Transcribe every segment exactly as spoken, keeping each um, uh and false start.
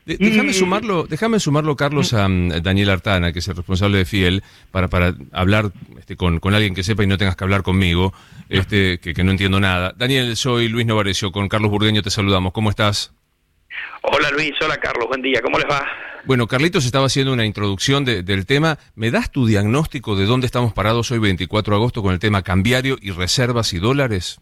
De, déjame sumarlo, déjame sumarlo, Carlos, a um, Daniel Artana, que es el responsable de Fiel, para, para hablar este, con, con alguien que sepa y no tengas que hablar conmigo, este, que, que no entiendo nada. Daniel, soy Luis Novarecio, con Carlos Burgueño te saludamos. ¿Cómo estás? Hola Luis, hola Carlos, buen día, ¿cómo les va? Bueno, Carlitos estaba haciendo una introducción de, del tema. ¿Me das tu diagnóstico de dónde estamos parados hoy, veinticuatro de agosto, con el tema cambiario y reservas y dólares?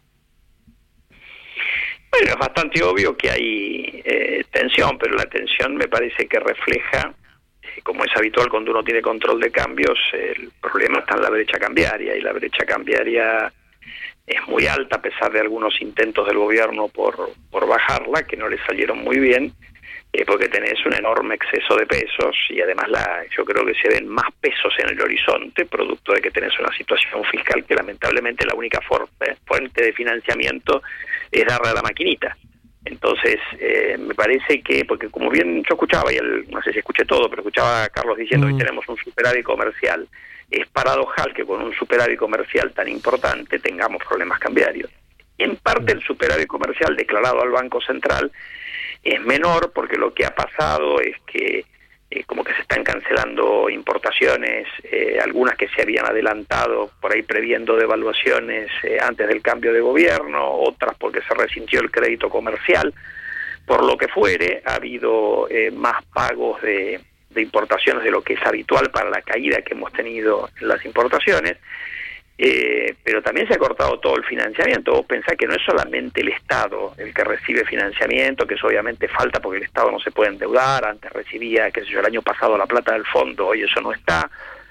Bueno, es bastante obvio que hay eh, tensión, pero la tensión me parece que refleja, eh, como es habitual cuando uno tiene control de cambios, eh, el problema está en la brecha cambiaria, y la brecha cambiaria es muy alta a pesar de algunos intentos del gobierno por, por bajarla, que no le salieron muy bien, eh, porque tenés un enorme exceso de pesos, y además la, yo creo que se ven más pesos en el horizonte, producto de que tenés una situación fiscal que lamentablemente la única for- fuente de financiamiento es darle a la maquinita. Entonces, eh, me parece que, porque como bien yo escuchaba, y el, no sé si escuché todo, pero escuchaba a Carlos diciendo que mm. tenemos un superávit comercial, es paradojal que con un superávit comercial tan importante tengamos problemas cambiarios. En parte el superávit comercial declarado al Banco Central es menor porque lo que ha pasado es que eh, como que se están cancelando importaciones, eh, algunas que se habían adelantado por ahí previendo devaluaciones eh, antes del cambio de gobierno, otras porque se resintió el crédito comercial. Por lo que fuere, ha habido eh, más pagos de, de importaciones de lo que es habitual para la caída que hemos tenido en las importaciones. Eh, pero también se ha cortado todo el financiamiento. Vos pensás que no es solamente el Estado el que recibe financiamiento, que eso obviamente falta porque el Estado no se puede endeudar, antes recibía, qué sé yo, el año pasado la plata del fondo, hoy eso no está,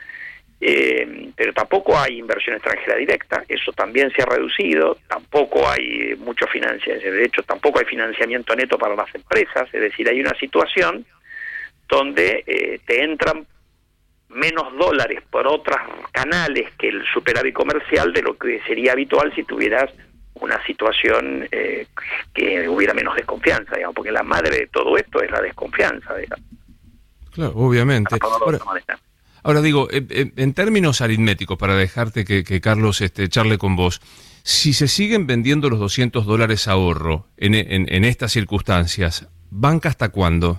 eh, pero tampoco hay inversión extranjera directa, eso también se ha reducido, tampoco hay mucho financiamiento, de hecho tampoco hay financiamiento neto para las empresas, es decir, hay una situación donde eh, te entran menos dólares por otros canales que el superávit comercial de lo que sería habitual si tuvieras una situación eh, que hubiera menos desconfianza, digamos, porque la madre de todo esto es la desconfianza, digamos. Claro, obviamente. Ahora, ahora digo, en, en términos aritméticos, para dejarte que, que Carlos este, charle con vos, si se siguen vendiendo los doscientos dólares ahorro en, en, en estas circunstancias, ¿banca hasta cuándo?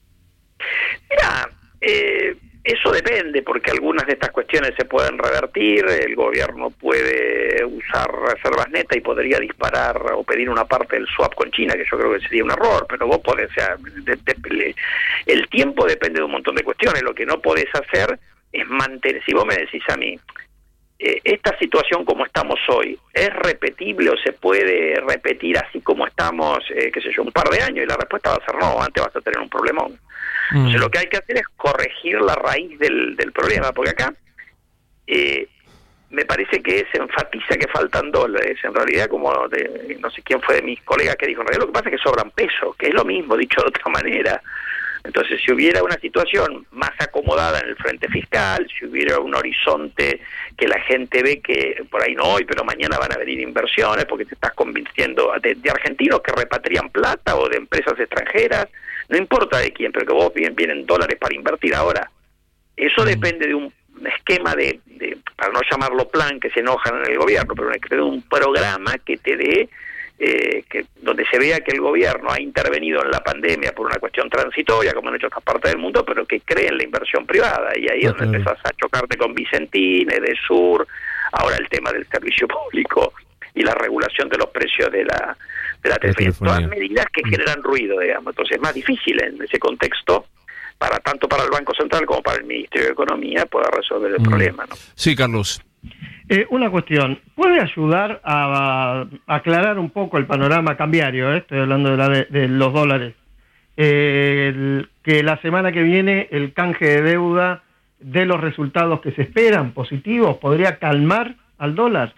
Mira, eh... eso depende, porque algunas de estas cuestiones se pueden revertir, el gobierno puede usar reservas netas y podría disparar o pedir una parte del swap con China, que yo creo que sería un error, pero vos podés, o sea, de, de, el tiempo depende de un montón de cuestiones, lo que no podés hacer es mantener, si vos me decís a mí, eh, esta situación como estamos hoy, ¿es repetible o se puede repetir así como estamos, eh, qué sé yo, un par de años? Y la respuesta va a ser no, antes vas a tener un problemón. Entonces lo que hay que hacer es corregir la raíz del, del problema, porque acá eh, me parece que se enfatiza que faltan dólares. En realidad, como de, no sé quién fue de mis colegas que dijo, en realidad lo que pasa es que sobran pesos, que es lo mismo, dicho de otra manera. Entonces, si hubiera una situación más acomodada en el frente fiscal, si hubiera un horizonte que la gente ve que por ahí no hoy, pero mañana van a venir inversiones, porque te estás convirtiendo de, de argentinos que repatrian plata o de empresas extranjeras, no importa de quién, pero que vos vienen, vienen dólares para invertir ahora. Eso mm. depende de un esquema de, de, para no llamarlo plan, que se enojan en el gobierno, pero de un programa que te dé, eh, que donde se vea que el gobierno ha intervenido en la pandemia por una cuestión transitoria, como han hecho otras partes del mundo, pero que cree en la inversión privada. Y ahí es donde okay. empezás a chocarte con Vicentín, Edesur, ahora el tema del servicio público y la regulación de los precios de la de la telefonía. Todas medidas que generan ruido, digamos. Entonces es más difícil en ese contexto, para tanto para el Banco Central como para el Ministerio de Economía, poder resolver el mm. problema, ¿no? Sí, Carlos. Eh, una cuestión, ¿puede ayudar a, a aclarar un poco el panorama cambiario? Eh? Estoy hablando de, la de, de los dólares. Eh, el, que la semana que viene el canje de deuda de los resultados que se esperan positivos, ¿podría calmar al dólar?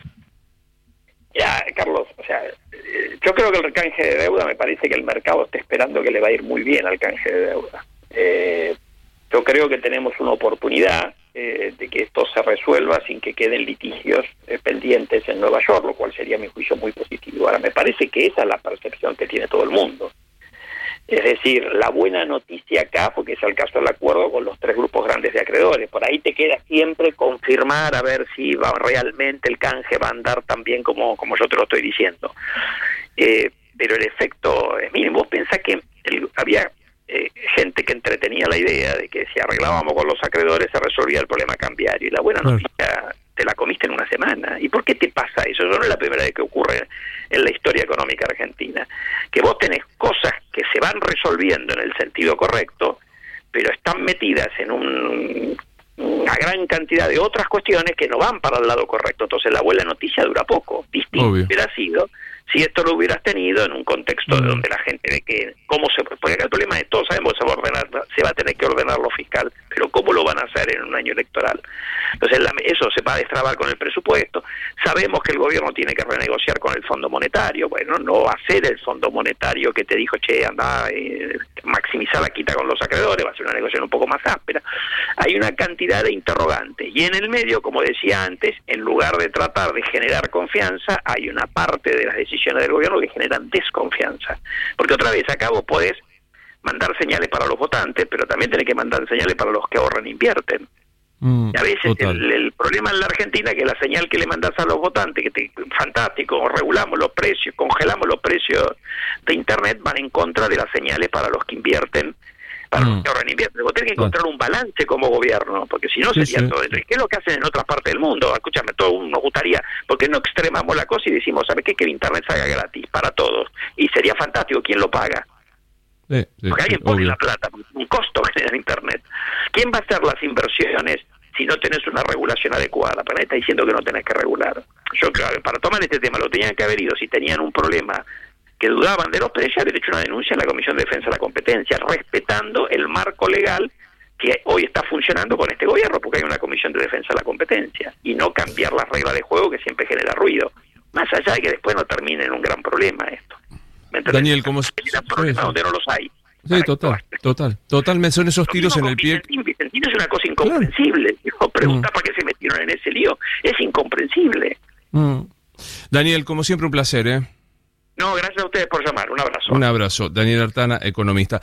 Ya, Carlos, o sea, yo creo que el canje de deuda, me parece que el mercado está esperando que le va a ir muy bien al canje de deuda. Eh, yo creo que tenemos una oportunidad eh, de que esto se resuelva sin que queden litigios eh, pendientes en Nueva York, lo cual sería, a mi juicio, muy positivo. Ahora, me parece que esa es la percepción que tiene todo el mundo. Es decir, la buena noticia acá, porque es el caso del acuerdo con los tres grupos grandes de acreedores, por ahí te queda siempre confirmar a ver si va realmente el canje va a andar tan bien como, como yo te lo estoy diciendo. Eh, pero el efecto es mínimo. Vos pensás que el, había eh, gente gente que entretenía la idea de que si arreglábamos con los acreedores se resolvía el problema cambiario. Y la buena noticia te la comiste en una semana. ¿Y por qué te pasa eso? Eso no es la primera vez que ocurre en la historia económica argentina. Que vos tenés cosas que se van resolviendo en el sentido correcto, pero están metidas en un, una gran cantidad de otras cuestiones que no van para el lado correcto. Entonces la buena noticia dura poco. Distinto hubiera sido si esto lo hubieras tenido en un contexto mm. donde la gente ve que cómo se... Porque acá el problema es, todos sabemos que se va a ordenar, se va a tener que ordenar lo fiscal, pero ¿cómo lo van a hacer en un año electoral? Entonces la, eso se va a destrabar con el presupuesto. Sabemos que el gobierno tiene que renegociar con el Fondo Monetario. Bueno, no va a ser el Fondo Monetario que te dijo, che, anda, eh, maximizar la quita con los acreedores, va a ser una negociación un poco más áspera. Hay una cantidad de interrogantes. Y en el medio, como decía antes, en lugar de tratar de generar confianza, hay una parte de las decisiones del gobierno que generan desconfianza. Porque otra vez, acá vos podés mandar señales para los votantes, pero también tenés que mandar señales para los que ahorran e invierten. Mm, y a veces el, el problema en la Argentina es que la señal que le mandás a los votantes, que te, fantástico, regulamos los precios, congelamos los precios de Internet, van en contra de las señales para los que invierten, para mm. los que ahorran e invierten. Vos tenés que encontrar un balance como gobierno, porque si no sí, sería sí. todo. ¿Qué es lo que hacen en otras partes del mundo? Escúchame, todo nos gustaría, ¿por qué no extremamos la cosa y decimos, ¿sabes qué? Que el Internet salga gratis para todos. Y sería fantástico, ¿quién lo paga? Sí, sí, porque alguien sí, pone obvio. La plata, un costo genera Internet. ¿Quién va a hacer las inversiones si no tenés una regulación adecuada? Pero nadie está diciendo que no tenés que regular. Yo creo que para tomar este tema lo tenían que haber ido, si tenían un problema que dudaban de los precios, haber hecho una denuncia en la Comisión de Defensa de la Competencia, respetando el marco legal que hoy está funcionando con este gobierno, porque hay una Comisión de Defensa de la Competencia, y no cambiar las reglas de juego que siempre genera ruido, más allá de que después no termine en un gran problema esto. Daniel, ¿cómo se problemas donde no los hay? Sí, total, actuar. total, totalmente son esos tiros en el pie. Vicentín, Vicentín es una cosa incomprensible. Claro. Pregunta mm. para qué se metieron en ese lío, es incomprensible. Mm. Daniel, como siempre un placer, ¿eh? No, gracias a ustedes por llamar, un abrazo. Un abrazo, Daniel Artana, economista.